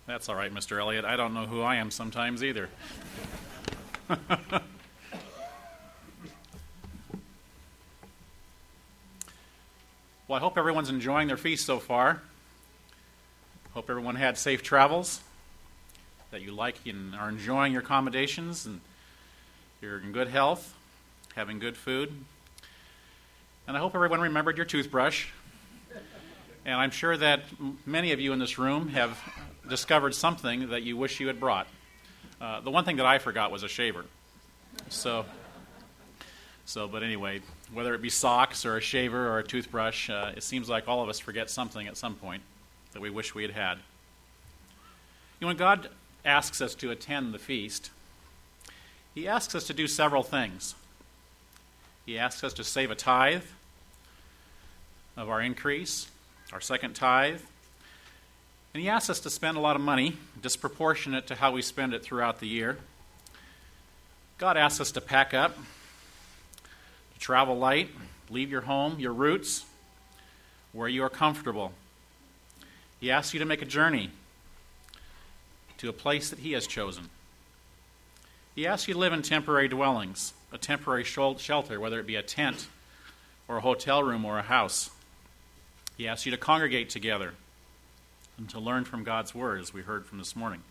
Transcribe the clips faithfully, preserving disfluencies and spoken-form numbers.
That's all right, Mister Elliott. I don't know who I am sometimes either. Well, I hope everyone's enjoying their feast so far. Hope everyone had safe travels, that you like and are enjoying your accommodations, and you're in good health, having good food. And I hope everyone remembered your toothbrush. And I'm sure that many of you in this room have discovered something that you wish you had brought. Uh, the one thing that I forgot was a shaver. So, so, but anyway, whether it be socks or a shaver or a toothbrush, uh, it seems like all of us forget something at some point that we wish we had had. You know, when God asks us to attend the feast, He asks us to do several things. He asks us to save a tithe of our increase, our second tithe. And He asks us to spend a lot of money, disproportionate to how we spend it throughout the year. God asks us to pack up, to travel light, leave your home, your roots, where you are comfortable. He asks you to make a journey to a place that He has chosen. He asks you to live in temporary dwellings, a temporary shelter, whether it be a tent or a hotel room or a house. He asks you to congregate together and to learn from God's Word, as we heard from this morning.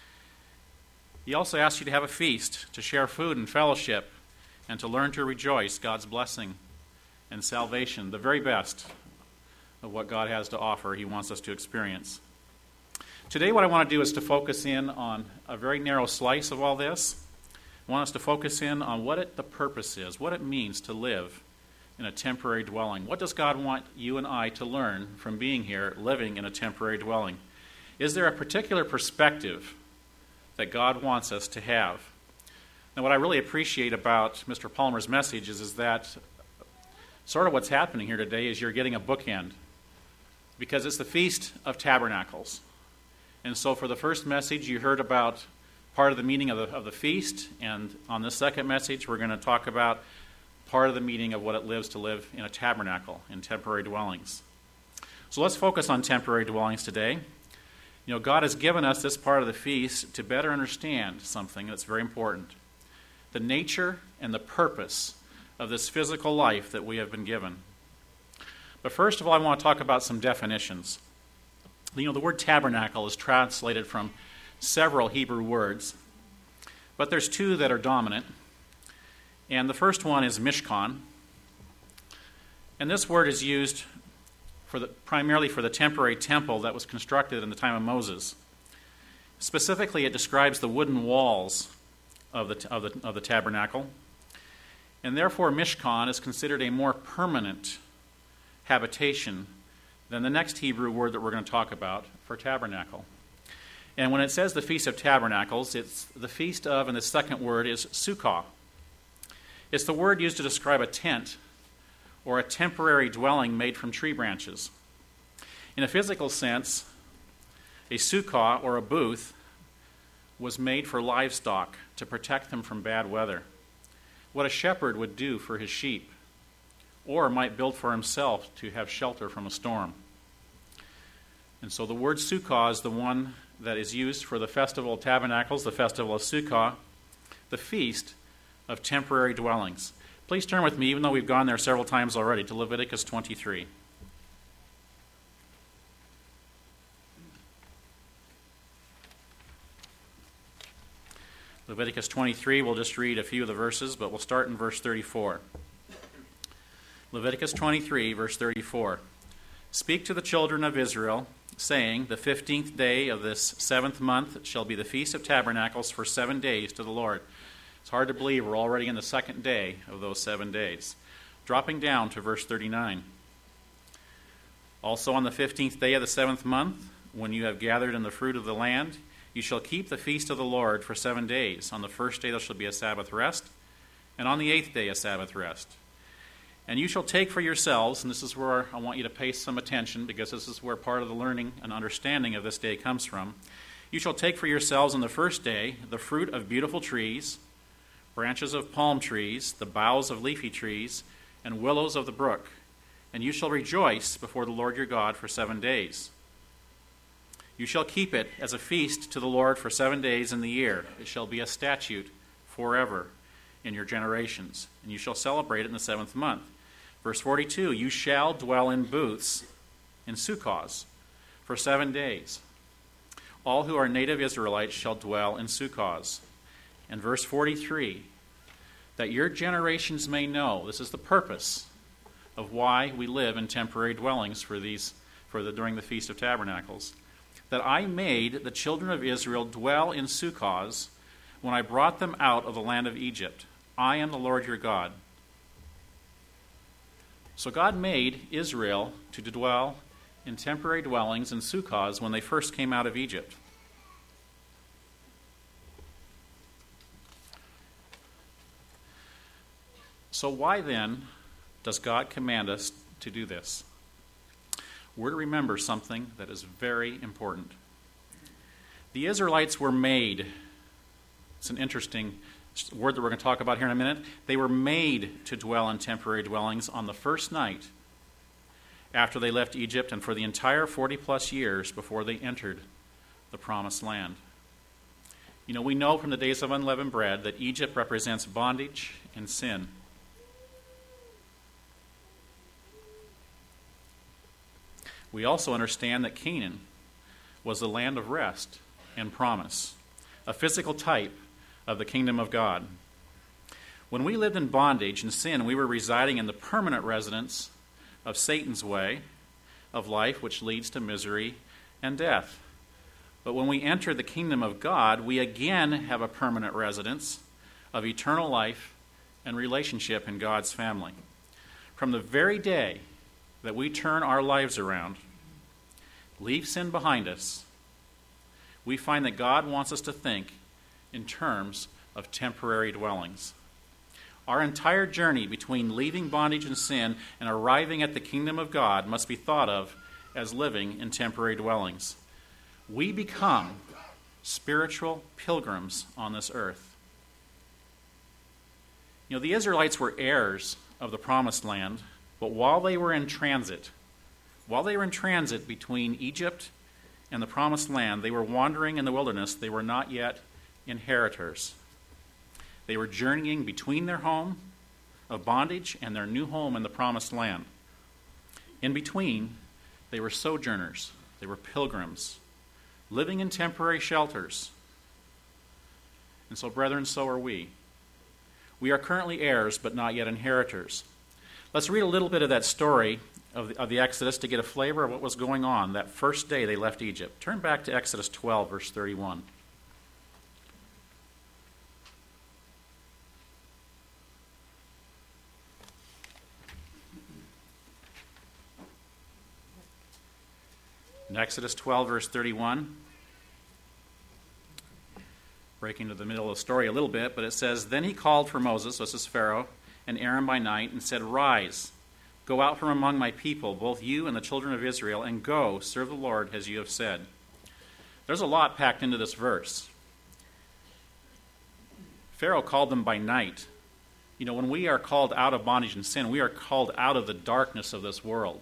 He also asks you to have a feast, to share food and fellowship, and to learn to rejoice God's blessing and salvation, the very best of what God has to offer, He wants us to experience. Today what I want to do is to focus in on a very narrow slice of all this. I want us to focus in on what it, the purpose is, what it means to live in a temporary dwelling. What does God want you and I to learn from being here, living in a temporary dwelling? Is there a particular perspective that God wants us to have? Now, what I really appreciate about Mister Palmer's message is, is that sort of what's happening here today is you're getting a bookend, because it's the Feast of Tabernacles. And so for the first message, you heard about part of the meaning of the, of the feast, and on this second message, we're going to talk about part of the meaning of what it lives to live in a tabernacle, in temporary dwellings. So let's focus on temporary dwellings today. You know, God has given us this part of the feast to better understand something that's very important: the nature and the purpose of this physical life that we have been given. But first of all, I want to talk about some definitions. You know, the word tabernacle is translated from several Hebrew words, but there's two that are dominant. And the first one is mishkan. And this word is used for the, primarily for the temporary temple that was constructed in the time of Moses. Specifically, it describes the wooden walls of the, of the, of the tabernacle. And therefore, mishkan is considered a more permanent habitation than the next Hebrew word that we're going to talk about for tabernacle. And when it says the Feast of Tabernacles, it's the feast of, and the second word is sukkah. It's the word used to describe a tent or a temporary dwelling made from tree branches. In a physical sense, a sukkah or a booth was made for livestock to protect them from bad weather, what a shepherd would do for his sheep, or might build for himself to have shelter from a storm. And so the word sukkah is the one that is used for the Festival of Tabernacles, the Festival of Sukkah, the feast of temporary dwellings. Please turn with me, even though we've gone there several times already, to Leviticus twenty-three. Leviticus twenty-three, we'll just read a few of the verses, but we'll start in verse thirty-four. Leviticus twenty-three, verse thirty-four. Speak to the children of Israel, saying, the fifteenth day of this seventh month shall be the Feast of Tabernacles for seven days to the Lord. It's hard to believe we're already in the second day of those seven days. Dropping down to verse thirty-nine. Also on the fifteenth day of the seventh month, when you have gathered in the fruit of the land, you shall keep the feast of the Lord for seven days. On the first day there shall be a Sabbath rest, and on the eighth day a Sabbath rest. And you shall take for yourselves, and this is where I want you to pay some attention, because this is where part of the learning and understanding of this day comes from. You shall take for yourselves on the first day the fruit of beautiful trees, branches of palm trees, the boughs of leafy trees, and willows of the brook, and you shall rejoice before the Lord your God for seven days. You shall keep it as a feast to the Lord for seven days in the year. It shall be a statute forever in your generations, and you shall celebrate it in the seventh month. Verse forty-two, you shall dwell in booths in Sukkos for seven days. All who are native Israelites shall dwell in Sukkos. And verse forty-three, that your generations may know, this is the purpose of why we live in temporary dwellings for these for the during the Feast of Tabernacles, that I made the children of Israel dwell in Sukkos when I brought them out of the land of Egypt. I am the Lord your God. So God made Israel to dwell in temporary dwellings in Sukkos when they first came out of Egypt. So why then does God command us to do this? We're to remember something that is very important. The Israelites were made. It's an interesting word that we're going to talk about here in a minute. They were made to dwell in temporary dwellings on the first night after they left Egypt and for the entire forty plus years before they entered the promised land. You know, we know from the days of unleavened bread that Egypt represents bondage and sin. We also understand that Canaan was the land of rest and promise, a physical type of the kingdom of God. When we lived in bondage and sin, we were residing in the permanent residence of Satan's way of life, which leads to misery and death. But when we enter the kingdom of God, we again have a permanent residence of eternal life and relationship in God's family. From the very day that we turn our lives around, leave sin behind us, we find that God wants us to think in terms of temporary dwellings. Our entire journey between leaving bondage and sin and arriving at the kingdom of God must be thought of as living in temporary dwellings. We become spiritual pilgrims on this earth. You know, the Israelites were heirs of the promised land, but while they were in transit, while they were in transit between Egypt and the promised land, they were wandering in the wilderness. They were not yet inheritors. They were journeying between their home of bondage and their new home in the promised land. In between, they were sojourners. They were pilgrims, living in temporary shelters. And so, brethren, so are we. We are currently heirs, but not yet inheritors. Let's read a little bit of that story of the, of the Exodus to get a flavor of what was going on that first day they left Egypt. Turn back to Exodus twelve, verse thirty-one. In Exodus twelve, verse thirty-one, breaking to the middle of the story a little bit, but it says, Then he called for Moses, this is Pharaoh, and Aaron by night, and said, Rise, go out from among my people, both you and the children of Israel, and go, serve the Lord as you have said. There's a lot packed into this verse. Pharaoh called them by night. You know, when we are called out of bondage and sin, we are called out of the darkness of this world.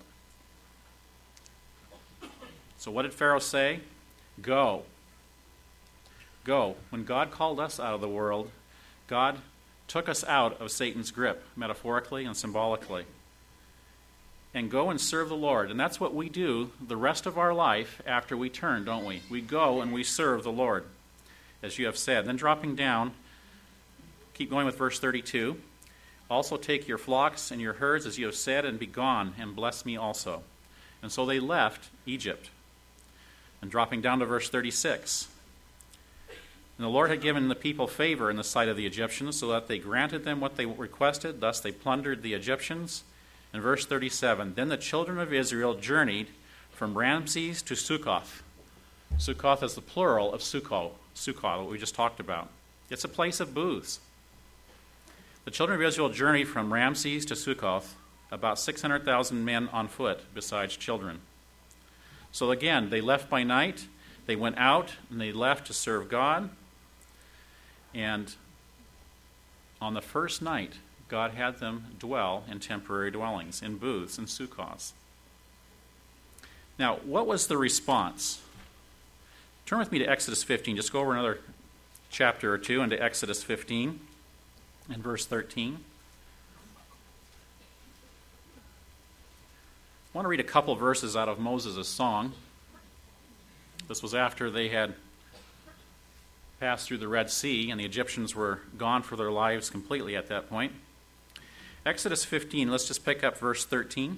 So what did Pharaoh say? Go. Go. When God called us out of the world, God took us out of Satan's grip, metaphorically and symbolically. And go and serve the Lord. And that's what we do the rest of our life after we turn, don't we? We go and we serve the Lord, as you have said. Then dropping down, keep going with verse thirty-two. Also take your flocks and your herds, as you have said, and be gone, and bless me also. And so they left Egypt. And dropping down to verse thirty-six. And the Lord had given the people favor in the sight of the Egyptians, so that they granted them what they requested. Thus they plundered the Egyptians. And verse thirty-seven, Then the children of Israel journeyed from Ramses to Sukkoth. Sukkoth is the plural of Sukkot, Sukkot, what we just talked about. It's a place of booths. The children of Israel journeyed from Ramses to Sukkoth, about six hundred thousand men on foot, besides children. So again, they left by night, they went out, and they left to serve God. And on the first night, God had them dwell in temporary dwellings, in booths and sukkoths. Now, what was the response Turn with me to Exodus fifteen. Just go over another chapter or two into Exodus fifteen and verse thirteen. I want to read a couple verses out of Moses' song. This was after they had passed through the Red Sea, and the Egyptians were gone for their lives completely at that point. Exodus fifteen, let's just pick up verse thirteen.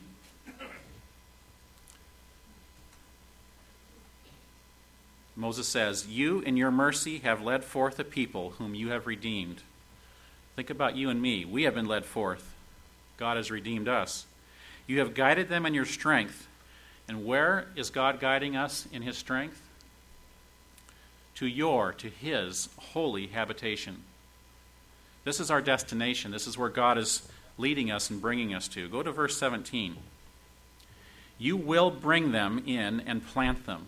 Moses says, "You in your mercy have led forth a people whom you have redeemed." Think about you and me. We have been led forth. God has redeemed us. "You have guided them in your strength." And where is God guiding us in his strength? To your, to his holy habitation. This is our destination. This is where God is leading us and bringing us to. Go to verse seventeen. "You will bring them in and plant them."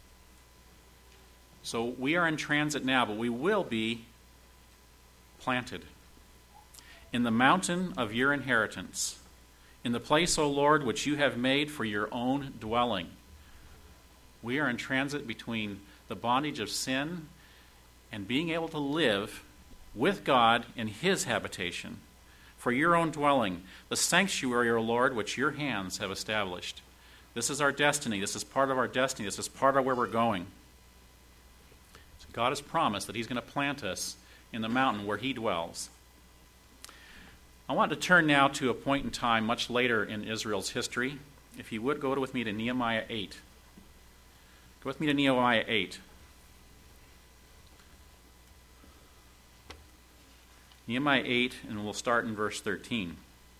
So we are in transit now, but we will be planted in the mountain of your inheritance, in the place, O Lord, which you have made for your own dwelling. We are in transit between the bondage of sin and being able to live with God in his habitation, for your own dwelling, the sanctuary, O Lord, which your hands have established. This is our destiny. This is part of our destiny. This is part of where we're going. So God has promised that he's going to plant us in the mountain where he dwells. I want to turn now to a point in time much later in Israel's history. If you would, go with me to Nehemiah eight. Go with me to Nehemiah eight. Nehemiah eight, and we'll start in verse thirteen.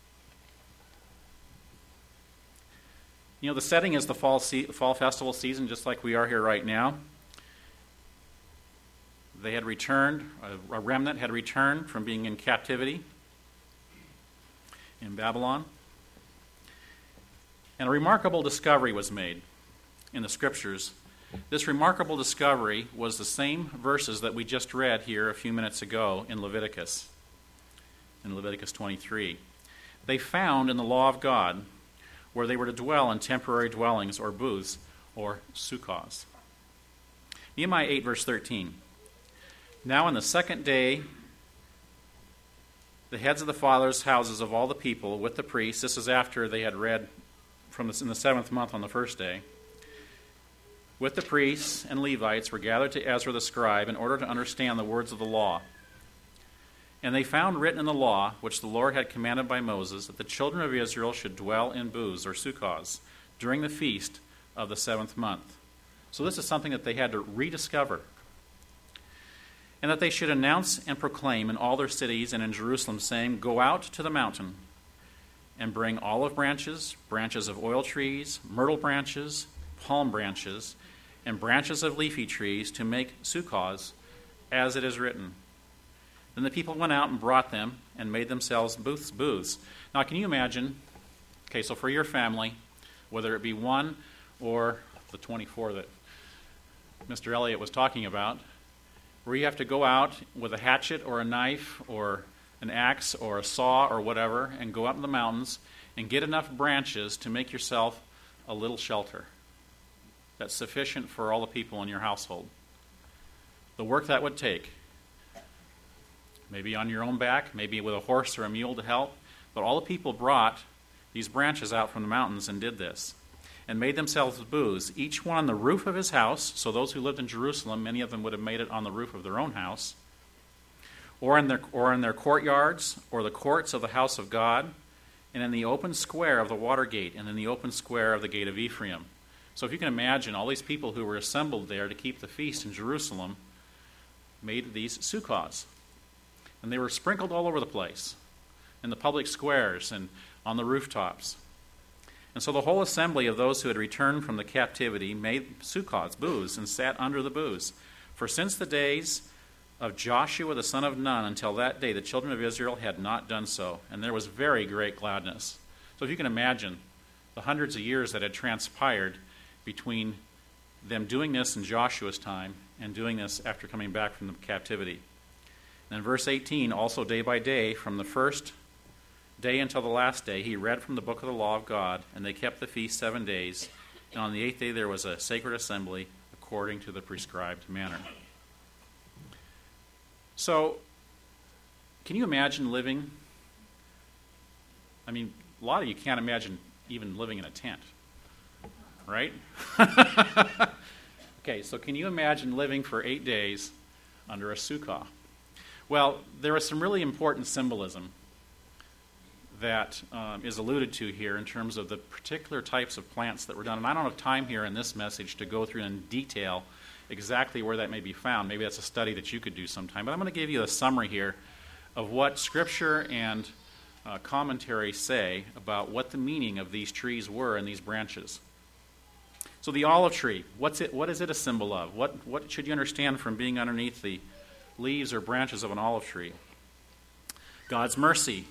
You know, the setting is the fall, se- fall festival season, just like we are here right now. They had returned, a remnant had returned from being in captivity in Babylon. And a remarkable discovery was made in the Scriptures. This remarkable discovery was the same verses that we just read here a few minutes ago in Leviticus, in Leviticus twenty-three. They found in the law of God where they were to dwell in temporary dwellings or booths or sukkahs. Nehemiah eight, verse thirteen. "Now on the second day, the heads of the fathers' houses of all the people with the priests," this is after they had read from this in the seventh month on the first day, "with the priests and Levites were gathered to Ezra the scribe in order to understand the words of the law. And they found written in the law, which the Lord had commanded by Moses, that the children of Israel should dwell in booths or sukkahs during the feast of the seventh month." So this is something that they had to rediscover. "And that they should announce and proclaim in all their cities and in Jerusalem, saying, 'Go out to the mountain and bring olive branches, branches of oil trees, myrtle branches, palm branches, and branches of leafy trees to make sukkahs, as it is written.' Then the people went out and brought them and made themselves booths. booths. Now, can you imagine, okay, so for your family, whether it be one or the twenty-four that Mister Elliott was talking about, where you have to go out with a hatchet or a knife or an axe or a saw or whatever and go out in the mountains and get enough branches to make yourself a little shelter that's sufficient for all the people in your household. The work that would take, maybe on your own back, maybe with a horse or a mule to help, but all the people brought these branches out from the mountains and did this, and made themselves booths, each one on the roof of his house. So those who lived in Jerusalem, many of them would have made it on the roof of their own house, or in their, or in their courtyards, or the courts of the house of God, and in the open square of the water gate, and in the open square of the gate of Ephraim. So if you can imagine, all these people who were assembled there to keep the feast in Jerusalem made these sukkahs. And they were sprinkled all over the place, in the public squares and on the rooftops. And so the whole assembly of those who had returned from the captivity made sukkahs, booths, and sat under the booths. For since the days of Joshua the son of Nun until that day, the children of Israel had not done so. And there was very great gladness. So if you can imagine the hundreds of years that had transpired between them doing this in Joshua's time and doing this after coming back from the captivity. And in verse eighteen, also day by day, from the first day until the last day, he read from the book of the law of God, and they kept the feast seven days. And on the eighth day there was a sacred assembly, according to the prescribed manner. So, can you imagine living? I mean, a lot of you can't imagine even living in a tent, right? Okay, so can you imagine living for eight days under a sukkah? Well, there is some really important symbolism that um, is alluded to here in terms of the particular types of plants that were done. And I don't have time here in this message to go through in detail exactly where that may be found. Maybe that's a study that you could do sometime. But I'm going to give you a summary here of what Scripture and uh, commentary say about what the meaning of these trees were and these branches. So the olive tree, what's it? What is it a symbol of? What, what should you understand from being underneath the leaves or branches of an olive tree? God's mercy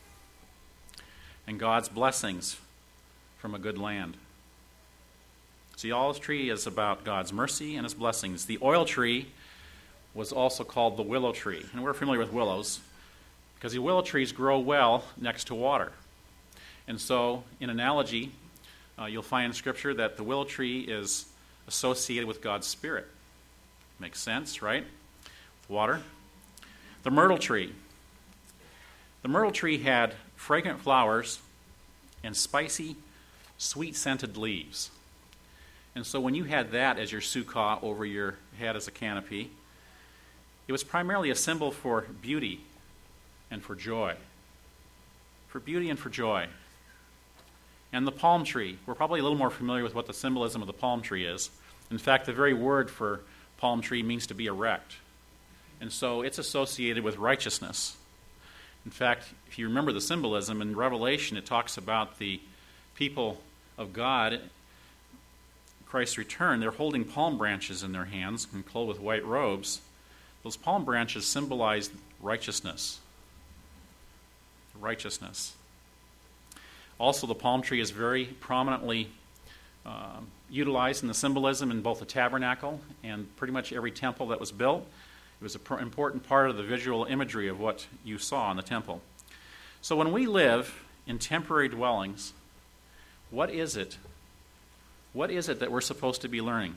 and God's blessings from a good land. So the olive tree is about God's mercy and his blessings. The oil tree was also called the willow tree. And we're familiar with willows because the willow trees grow well next to water. And so, in analogy, uh, you'll find in Scripture that the willow tree is associated with God's Spirit. Makes sense, right? With water. The myrtle tree. The myrtle tree had fragrant flowers and spicy, sweet-scented leaves. And so when you had that as your sukkah over your head as a canopy, it was primarily a symbol for beauty and for joy. For beauty and for joy. And the palm tree. We're probably a little more familiar with what the symbolism of the palm tree is. In fact, the very word for palm tree means to be erect. And so it's associated with righteousness. In fact, if you remember the symbolism in Revelation, it talks about the people of God, Christ's return. They're holding palm branches in their hands and clothed with white robes. Those palm branches symbolize righteousness. Righteousness. Also, the palm tree is very prominently uh, utilized in the symbolism in both the tabernacle and pretty much every temple that was built. It was an pr- important part of the visual imagery of what you saw in the temple. So when we live in temporary dwellings, what is it? What is it that we're supposed to be learning?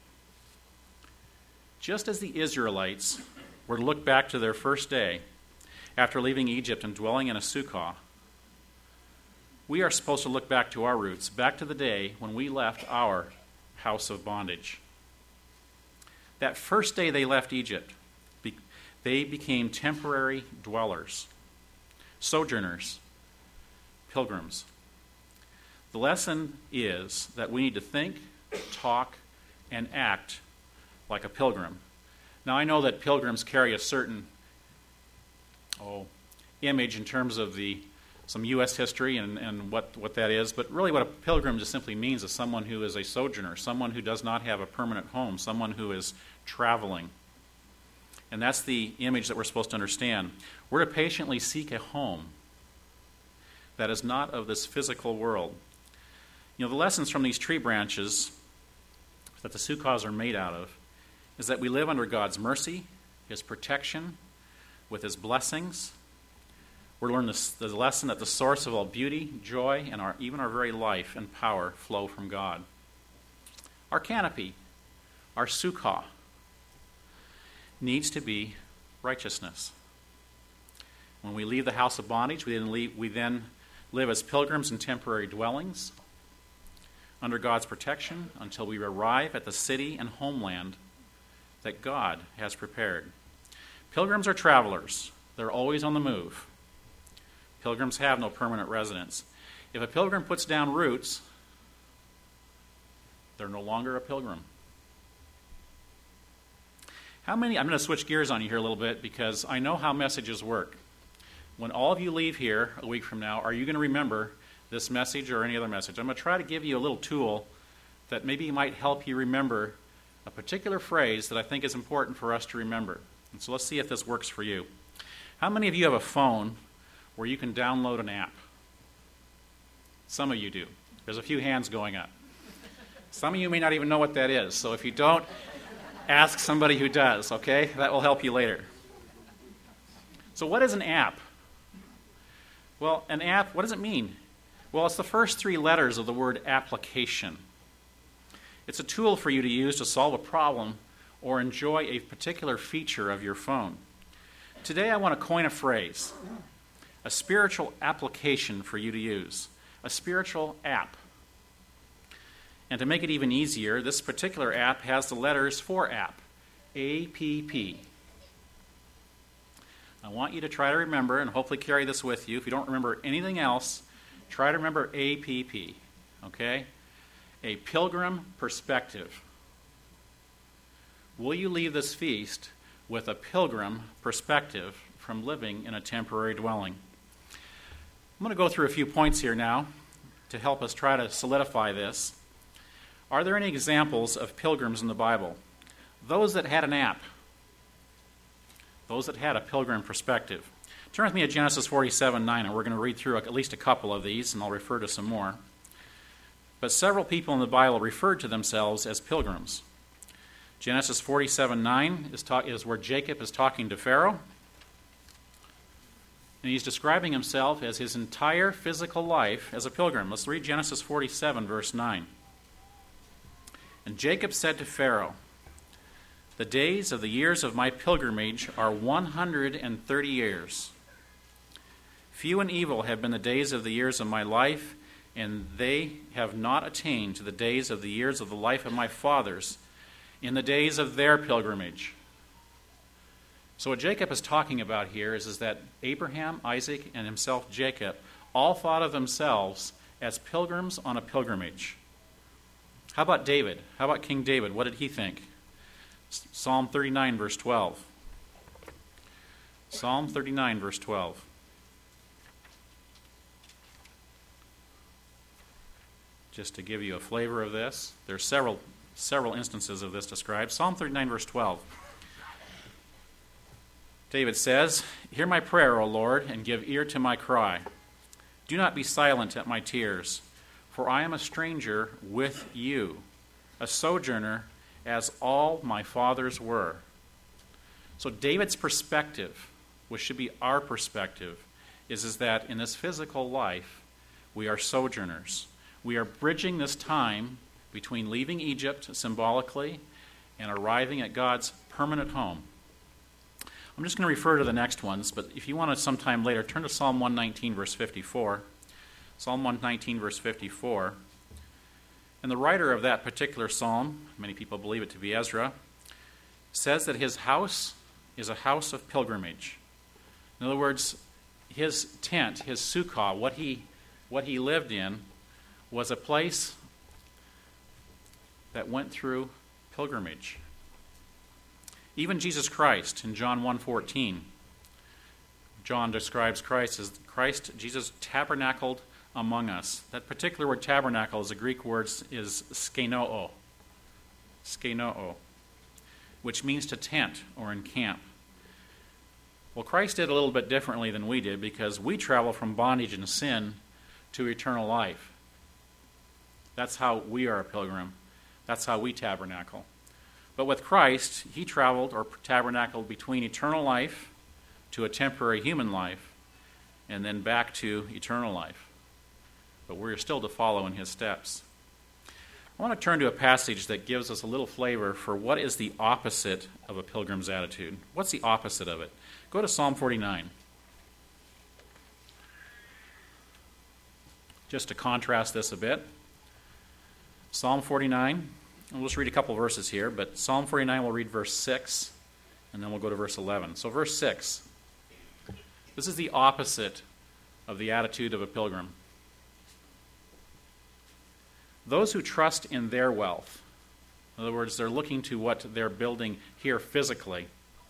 Just as the Israelites were to look back to their first day after leaving Egypt and dwelling in a sukkah, we are supposed to look back to our roots, back to the day when we left our house of bondage. That first day they left Egypt, they became temporary dwellers, sojourners, pilgrims. The lesson is that we need to think, talk, and act like a pilgrim. Now, I know that pilgrims carry a certain oh, image in terms of the some U S history and, and what, what that is, but really what a pilgrim just simply means is someone who is a sojourner, someone who does not have a permanent home, someone who is traveling. And that's the image that we're supposed to understand. We're to patiently seek a home that is not of this physical world. You know, the lessons from these tree branches that the sukkahs are made out of is that we live under God's mercy, his protection, with his blessings. We're learning this, the lesson that the source of all beauty, joy, and our, even our very life and power flow from God. Our canopy, our sukkah, needs to be righteousness. When we leave the house of bondage, we then, leave, we then live as pilgrims in temporary dwellings under God's protection until we arrive at the city and homeland that God has prepared. Pilgrims are travelers. They're always on the move. Pilgrims have no permanent residence. If a pilgrim puts down roots, they're no longer a pilgrim. How many, I'm going to switch gears on you here a little bit because I know how messages work. When all of you leave here a week from now, are you going to remember this message or any other message? I'm going to try to give you a little tool that maybe might help you remember a particular phrase that I think is important for us to remember. And so let's see if this works for you. How many of you have a phone where you can download an app? Some of you do. There's a few hands going up. Some of you may not even know what that is. So if you don't, ask somebody who does, okay? That will help you later. So what is an app? Well, an app, what does it mean? Well, it's the first three letters of the word application. It's a tool for you to use to solve a problem or enjoy a particular feature of your phone. Today I want to coin a phrase, a spiritual application for you to use, a spiritual app. And to make it even easier, this particular app has the letters for app, A P P. I want you to try to remember and hopefully carry this with you. If you don't remember anything else, try to remember A P P, okay? A pilgrim perspective. Will you leave this feast with a pilgrim perspective from living in a temporary dwelling? I'm going to go through a few points here now to help us try to solidify this. Are there any examples of pilgrims in the Bible? Those that had an app. Those that had a pilgrim perspective. Turn with me to Genesis forty-seven nine, and we're going to read through at least a couple of these, and I'll refer to some more. But several people in the Bible referred to themselves as pilgrims. Genesis forty-seven nine is, talk, is where Jacob is talking to Pharaoh, and he's describing himself as his entire physical life as a pilgrim. Let's read Genesis forty-seven, verse nine. And Jacob said to Pharaoh, "The days of the years of my pilgrimage are one hundred and thirty years. Few and evil have been the days of the years of my life, and they have not attained to the days of the years of the life of my fathers in the days of their pilgrimage." So what Jacob is talking about here is, is that Abraham, Isaac, and himself Jacob all thought of themselves as pilgrims on a pilgrimage. How about David? How about King David? What did he think? Psalm thirty-nine, verse twelve. Psalm thirty-nine, verse twelve. Just to give you a flavor of this, there are several, several instances of this described. Psalm thirty-nine, verse twelve. David says, "Hear my prayer, O Lord, and give ear to my cry. Do not be silent at my tears, for I am a stranger with you, a sojourner as all my fathers were." So David's perspective, which should be our perspective, is, is that in this physical life, we are sojourners. We are bridging this time between leaving Egypt symbolically and arriving at God's permanent home. I'm just going to refer to the next ones, but if you want to sometime later, turn to Psalm one nineteen, verse fifty-four. Psalm one nineteen, verse fifty-four. And the writer of that particular psalm, many people believe it to be Ezra, says that his house is a house of pilgrimage. In other words, his tent, his sukkah, what he, what he lived in, was a place that went through pilgrimage. Even Jesus Christ in John one fourteen, John describes Christ as Christ, Jesus tabernacled among us. That particular word tabernacle is a Greek word, is skenoo, skenoo, which means to tent or encamp. Well, Christ did a little bit differently than we did, because we travel from bondage and sin to eternal life. That's how we are a pilgrim. That's how we tabernacle. But with Christ, he traveled or tabernacled between eternal life to a temporary human life, and then back to eternal life. But we're still to follow in his steps. I want to turn to a passage that gives us a little flavor for what is the opposite of a pilgrim's attitude. What's the opposite of it? Go to Psalm forty-nine. Just to contrast this a bit. Psalm forty-nine. We'll just read a couple verses here, but Psalm forty-nine, we'll read verse six, and then we'll go to verse eleven. So verse six. This is the opposite of the attitude of a pilgrim. Those who trust in their wealth, in other words, they're looking to what they're building here physically,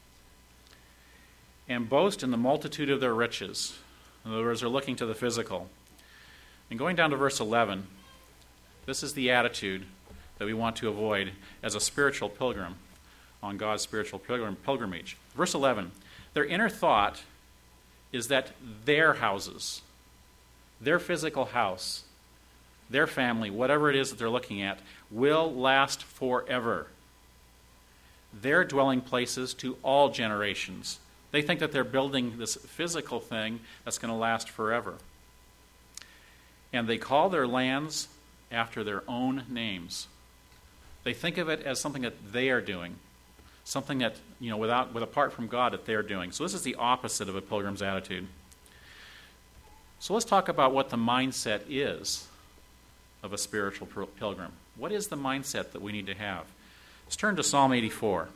and boast in the multitude of their riches. In other words, they're looking to the physical. And going down to verse eleven, this is the attitude that we want to avoid as a spiritual pilgrim on God's spiritual pilgrim, pilgrimage. Verse eleven, their inner thought is that their houses, their physical house, their family, whatever it is that they're looking at, will last forever. Their dwelling places to all generations. They think that they're building this physical thing that's going to last forever. And they call their lands after their own names. They think of it as something that they are doing, something that, you know, without, with apart from God that they're doing. So this is the opposite of a pilgrim's attitude. So let's talk about what the mindset is of a spiritual pilgrim. What is the mindset that we need to have? Let's turn to Psalm eighty-four.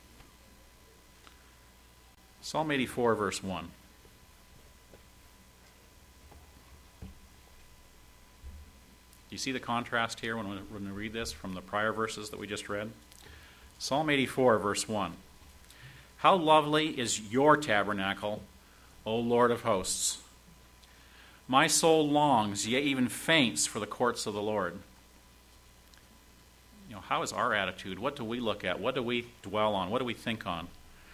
Psalm eighty-four, verse one. Do you see the contrast here when we, when we read this from the prior verses that we just read? Psalm eighty-four, verse one. How lovely is your tabernacle, O Lord of hosts! My soul longs, yea, even faints for the courts of the Lord. You know, how is our attitude? What do we look at? What do we dwell on? What do we think on?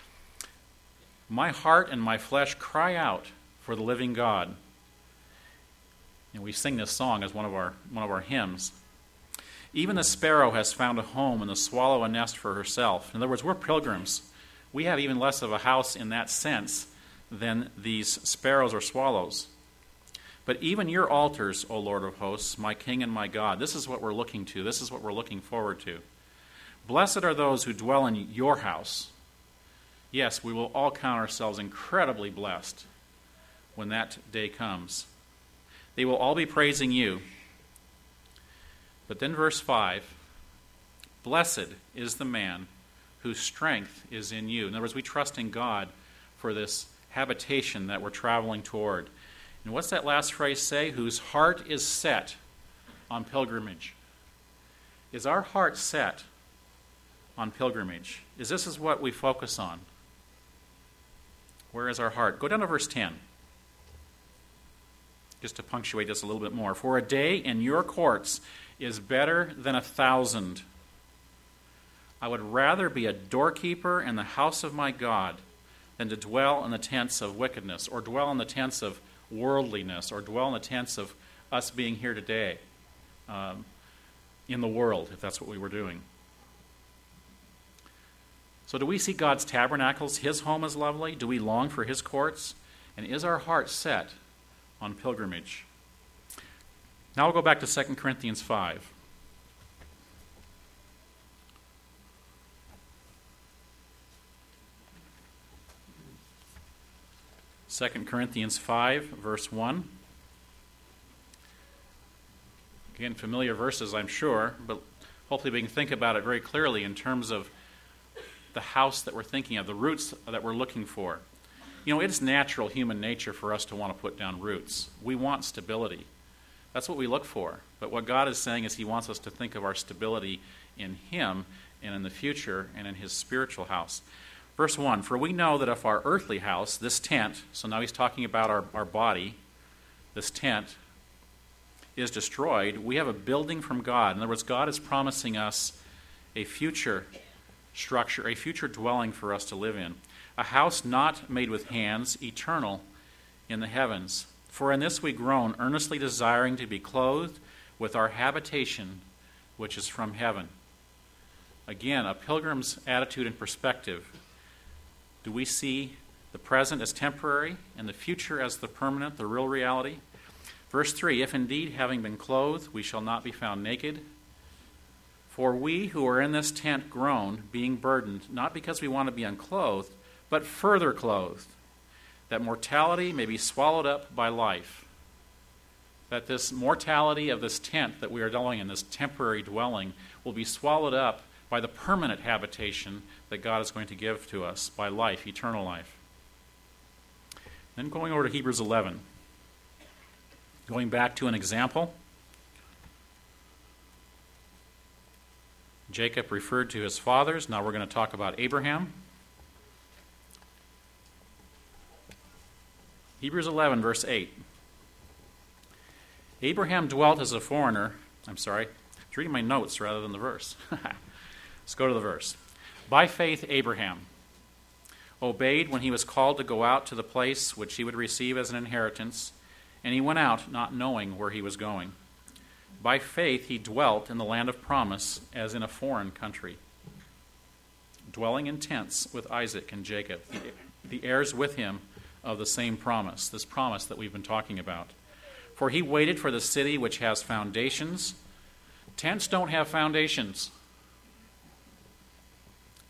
My heart and my flesh cry out for the living God. And we sing this song as one of our one of our hymns. Even the sparrow has found a home, and the swallow a nest for herself. In other words, we're pilgrims. We have even less of a house in that sense than these sparrows or swallows. But even your altars, O Lord of hosts, my King and my God, this is what we're looking to. This is what we're looking forward to. Blessed are those who dwell in your house. Yes, we will all count ourselves incredibly blessed when that day comes. They will all be praising you. But then verse five, blessed is the man whose strength is in you. In other words, we trust in God for this habitation that we're traveling toward. And what's that last phrase say? Whose heart is set on pilgrimage. Is our heart set on pilgrimage? Is this is what we focus on? Where is our heart? Go down to verse ten. Just to punctuate this a little bit more. For a day in your courts is better than a thousand. I would rather be a doorkeeper in the house of my God than to dwell in the tents of wickedness, or dwell in the tents of worldliness, or dwell in the tents of us being here today um, in the world, if that's what we were doing. So do we see God's tabernacles, his home is lovely? Do we long for his courts? And is our heart set on pilgrimage? Now we'll go back to Second Corinthians five. Second Corinthians five, verse one. Again, familiar verses, I'm sure, but hopefully we can think about it very clearly in terms of the house that we're thinking of, the roots that we're looking for. You know, it's natural human nature for us to want to put down roots. We want stability. That's what we look for. But what God is saying is he wants us to think of our stability in him and in the future and in his spiritual house. Verse one, for we know that if our earthly house, this tent, so now he's talking about our, our body, this tent, is destroyed, we have a building from God. In other words, God is promising us a future structure, a future dwelling for us to live in. A house not made with hands, eternal in the heavens. For in this we groan, earnestly desiring to be clothed with our habitation, which is from heaven. Again, a pilgrim's attitude and perspective. Do we see the present as temporary and the future as the permanent, the real reality? Verse three, if indeed having been clothed, we shall not be found naked. For we who are in this tent groan, being burdened, not because we want to be unclothed, but further clothed, that mortality may be swallowed up by life. That this mortality of this tent that we are dwelling in, this temporary dwelling, will be swallowed up by the permanent habitation that God is going to give to us by life, eternal life. Then going over to Hebrews eleven. Going back to an example. Jacob referred to his fathers. Now we're going to talk about Abraham. Hebrews eleven, verse eight. Abraham dwelt as a foreigner. I'm sorry, I was reading my notes rather than the verse. Let's go to the verse. By faith, Abraham obeyed when he was called to go out to the place which he would receive as an inheritance, and he went out not knowing where he was going. By faith, he dwelt in the land of promise as in a foreign country, dwelling in tents with Isaac and Jacob, the heirs with him of the same promise, this promise that we've been talking about. For he waited for the city which has foundations. Tents don't have foundations.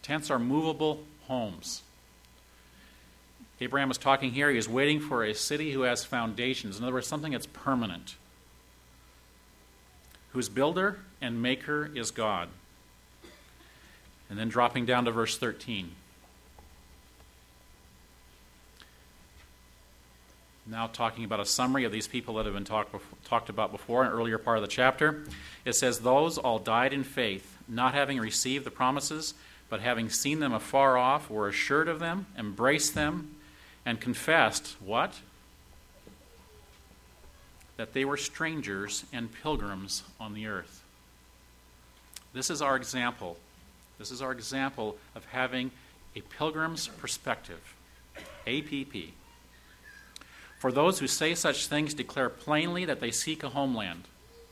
Tents are movable homes. Abraham was talking here, he is waiting for a city who has foundations. In other words, something that's permanent. Whose builder and maker is God. And then dropping down to verse thirteen. Now talking about a summary of these people that have been talk, talked about before in an earlier part of the chapter. It says, those all died in faith, not having received the promises, but having seen them afar off, were assured of them, embraced them, and confessed, what? That they were strangers and pilgrims on the earth. This is our example. This is our example of having a pilgrim's perspective. A P P. For those who say such things declare plainly that they seek a homeland.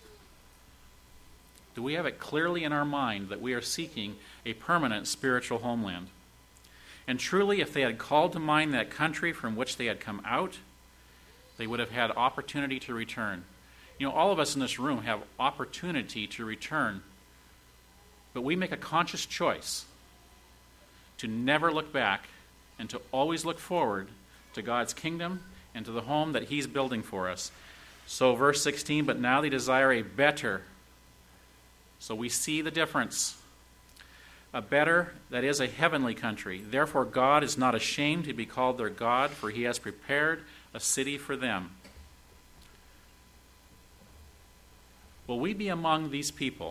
Do we have it clearly in our mind that we are seeking a permanent spiritual homeland? And truly, if they had called to mind that country from which they had come out, they would have had opportunity to return. You know, all of us in this room have opportunity to return, but we make a conscious choice to never look back and to always look forward to God's kingdom and to the home that he's building for us. So verse sixteen, but now they desire a better. So we see the difference. A better, that is a heavenly country. Therefore God is not ashamed to be called their God, for he has prepared a city for them. Will we be among these people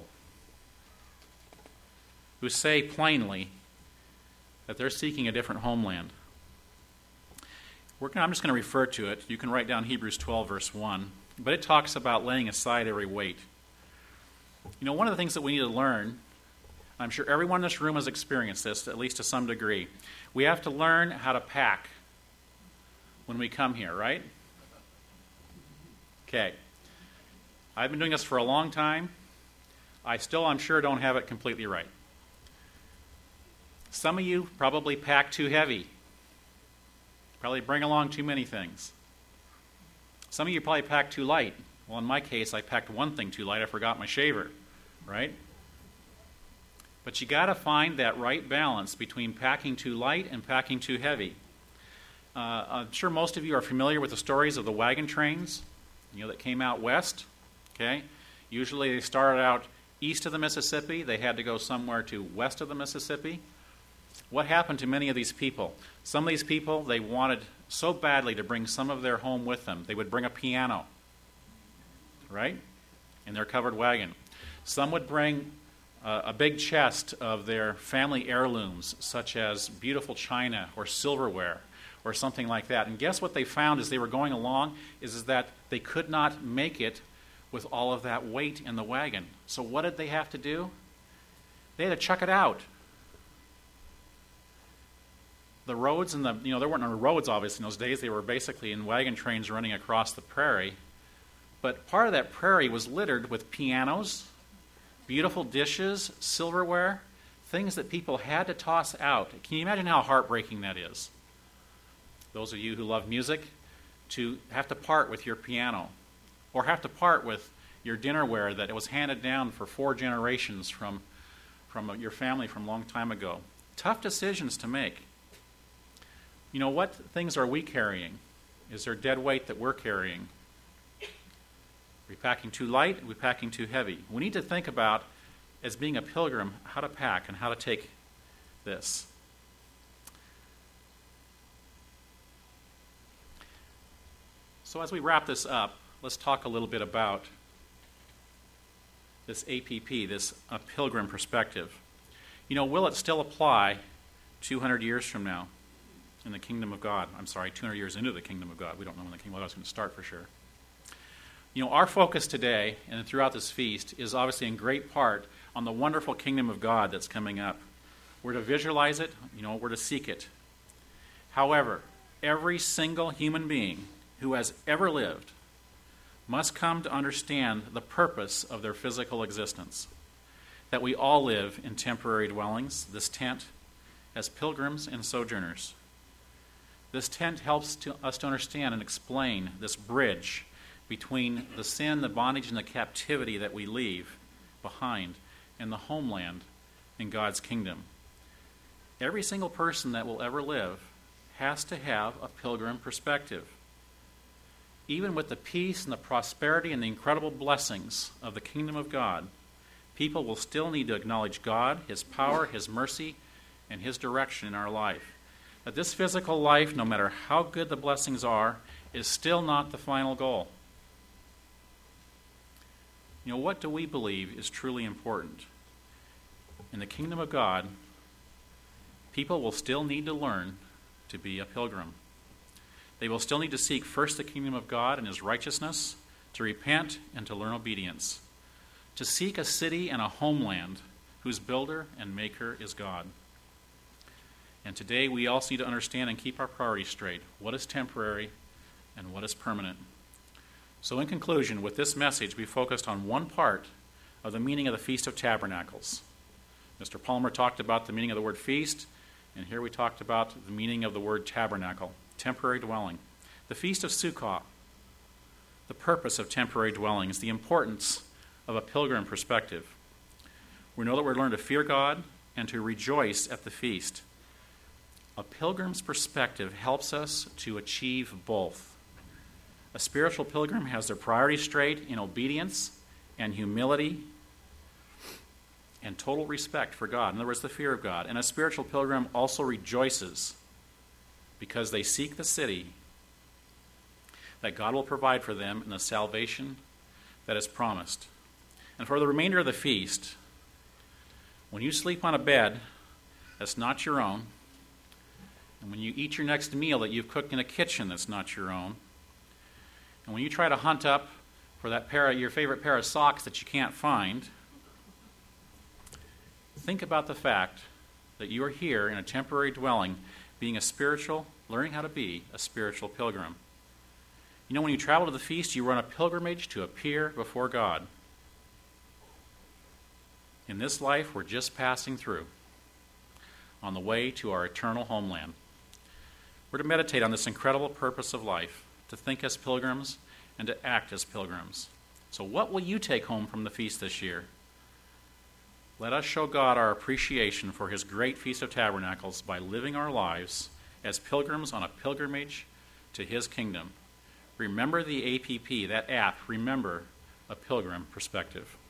who say plainly that they're seeking a different homeland? We're gonna, I'm just going to refer to it. You can write down Hebrews twelve, verse one. But it talks about laying aside every weight. You know, one of the things that we need to learn, I'm sure everyone in this room has experienced this, at least to some degree. We have to learn how to pack when we come here, right? Okay. I've been doing this for a long time. I still, I'm sure, don't have it completely right. Some of you probably pack too heavy. Probably bring along too many things. Some of you probably pack too light. Well, in my case, I packed one thing too light. I forgot my shaver, right? But you got to find that right balance between packing too light and packing too heavy. Uh, I'm sure most of you are familiar with the stories of the wagon trains, you know, that came out west. Okay, usually they started out east of the Mississippi. They had to go somewhere to west of the Mississippi. What happened to many of these people? Some of these people, they wanted so badly to bring some of their home with them. They would bring a piano, right, in their covered wagon. Some would bring uh, a big chest of their family heirlooms, such as beautiful china or silverware or something like that. And guess what they found as they were going along is, is that they could not make it with all of that weight in the wagon. So what did they have to do? They had to chuck it out. The roads and the, you know, there weren't no roads obviously in those days. They were basically in wagon trains running across the prairie. But part of that prairie was littered with pianos, beautiful dishes, silverware, things that people had to toss out. Can you imagine how heartbreaking that is? Those of you who love music, to have to part with your piano, or have to part with your dinnerware that was handed down for four generations from, from your family from a long time ago. Tough decisions to make. You know, what things are we carrying? Is there dead weight that we're carrying? Are we packing too light? Are we packing too heavy? We need to think about, as being a pilgrim, how to pack and how to take this. So as we wrap this up, let's talk a little bit about this A P P, this uh, pilgrim perspective. You know, will it still apply two hundred years from now in the kingdom of God? I'm sorry, two hundred years into the kingdom of God. We don't know when the kingdom of God is going to start for sure. You know, our focus today and throughout this feast is obviously in great part on the wonderful kingdom of God that's coming up. We're to visualize it, you know, we're to seek it. However, every single human being who has ever lived must come to understand the purpose of their physical existence. That we all live in temporary dwellings, this tent, as pilgrims and sojourners. This tent helps to, us to understand and explain this bridge between the sin, the bondage, and the captivity that we leave behind and the homeland in God's kingdom. Every single person that will ever live has to have a pilgrim perspective. Even with the peace and the prosperity and the incredible blessings of the kingdom of God, people will still need to acknowledge God, His power, His mercy, and His direction in our life. That this physical life, no matter how good the blessings are, is still not the final goal. You know, what do we believe is truly important? In the kingdom of God, people will still need to learn to be a pilgrim. They will still need to seek first the kingdom of God and His righteousness, to repent and to learn obedience, to seek a city and a homeland whose builder and maker is God. And today we also need to understand and keep our priorities straight. What is temporary and what is permanent? So in conclusion, with this message, we focused on one part of the meaning of the Feast of Tabernacles. Mister Palmer talked about the meaning of the word feast, and here we talked about the meaning of the word tabernacle, temporary dwelling. The Feast of Sukkot, the purpose of temporary dwellings, the importance of a pilgrim perspective. We know that we're to learn to fear God and to rejoice at the feast. A pilgrim's perspective helps us to achieve both. A spiritual pilgrim has their priorities straight in obedience and humility and total respect for God. In other words, the fear of God. And a spiritual pilgrim also rejoices because they seek the city that God will provide for them and the salvation that is promised. And for the remainder of the feast, when you sleep on a bed that's not your own, and when you eat your next meal that you've cooked in a kitchen that's not your own, and when you try to hunt up for that pair of, your favorite pair of socks that you can't find, think about the fact that you are here in a temporary dwelling, being a spiritual, learning how to be a spiritual pilgrim. You know, when you travel to the feast, you run a pilgrimage to appear before God. In this life, we're just passing through on the way to our eternal homeland. We're to meditate on this incredible purpose of life, to think as pilgrims and to act as pilgrims. So what will you take home from the feast this year? Let us show God our appreciation for His great Feast of Tabernacles by living our lives as pilgrims on a pilgrimage to His kingdom. Remember the A P P, that app, Remember a Pilgrim Perspective.